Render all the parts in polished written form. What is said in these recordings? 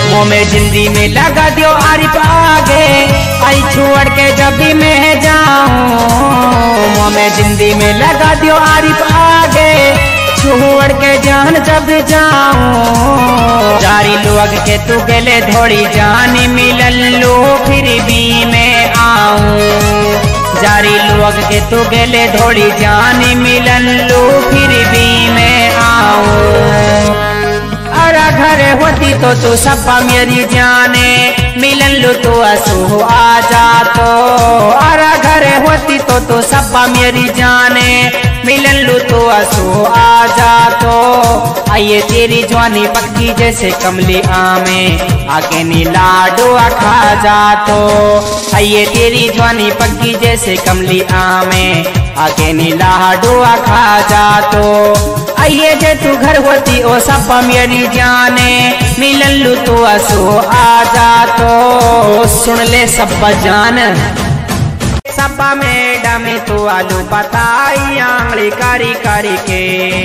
मुँह में जिंदगी में लगा दियो आरिफ आगे, आई छोड़ के जब भी मैं जाऊं। मुँह में जिंदगी में लगा दियो आरिफ आगे, छोड़ के जान जब जाऊं। जारी लोग के तू गले थोड़ी जान मिलन लो फिर भी मैं आऊं। जारी लोग के तू गले थोड़ी जान मिलन लो फिर भी मैं आऊं। अरे घर होती तो तू सपा मेरी जाने मिलन लो तो असो आ जा तो। अरे घर होती तो तू सपा मेरी जाने मिलन लो तो असो आ जा तो। आइए तेरी जवानी पक्की जैसे कमली आमे, आके नीला डोआ खा जा तो। आइए तेरी जवानी पक्की जैसे कमली आमे, आके नीला डोआ खा जा तो। आइए जे तू घर होती ओ सपा मेरी जाने मिलन लू तो असो आ जा तो। सुन ले सपा जान सपा मैडम तो आलू बताई आंगली कारी कारी के।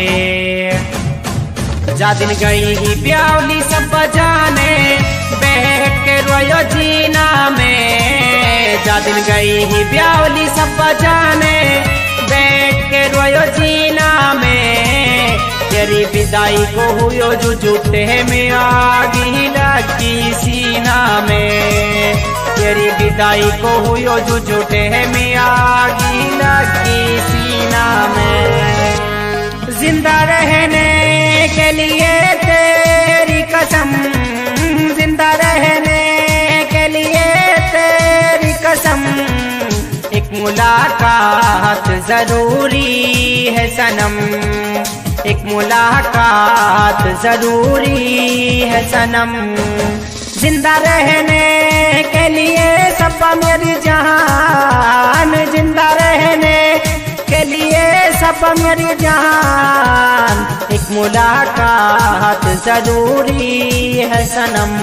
जा दिन गई ही ब्यावली सपा जाने बैठ के रोयो जीना में। जा दिन गई ही ब्यावली सपा जाने बैठ के रोयो जीना में। तेरी विदाई को हुयो जो झूठे में आगी लगी सीना में। तेरी विदाई को हुयो जो झूठे में आगी लगी सीना में। जिंदा रहने के लिए तेरी कसम, जिंदा रहने के लिए तेरी कसम। एक मुलाकात जरूरी है सनम, एक मुलाकात जरूरी है सनम। जिंदा रहने के लिए सपा मेरी जान, जिंदा रहने के लिए सपा मेरी जान। एक मुलाकात जरूरी है सनम।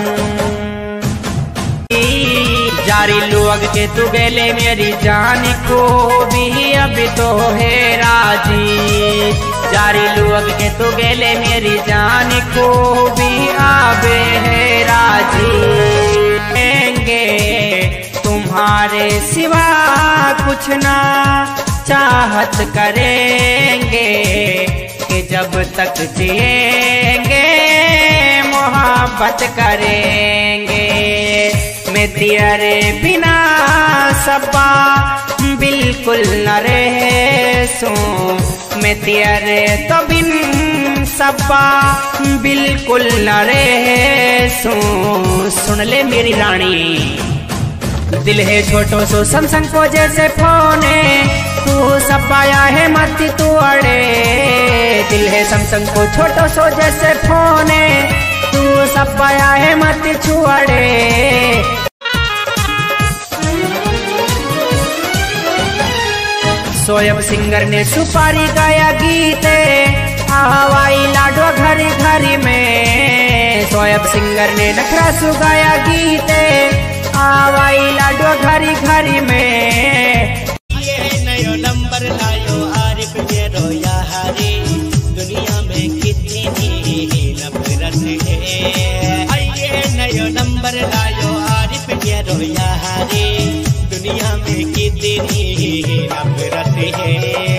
जारी लोग के तू गले मेरी जान को भी अब तो है राजी। जारी लोग के तू गले मेरी जान को भी आबे है राजी। तुम्हारे सिवा कुछ ना चाहत करेंगे, कि जब तक जिएंगे मोहब्बत करेंगे। मैं तेरे बिना सपा बिल्कुल न रह सूं। मैं तेरे तो बिन सपा बिल्कुल न रह सूं। सुन ले मेरी रानी दिल है छोटो सो सैमसंग को जैसे फोन है, तू सपाया है मत तू अड़े। दिल है सैमसंग को छोटो सो जैसे फोन है, तू सपाया है मत छुअड़े। शोएब सिंगर ने सुपारी गाया गीते, हवाई लाडो घरी घरी में। शोएब सिंगर ने नखरा सुगाया गीते, हवाई लाडो घरी घरी में। ये नयो नंबर लायो आरिफ मेरो यारी, दुनिया में कितनी नफरत है। ये नयो नंबर लायो आरिफ मेरो यारी, दुनिया में कितनी नफरत है।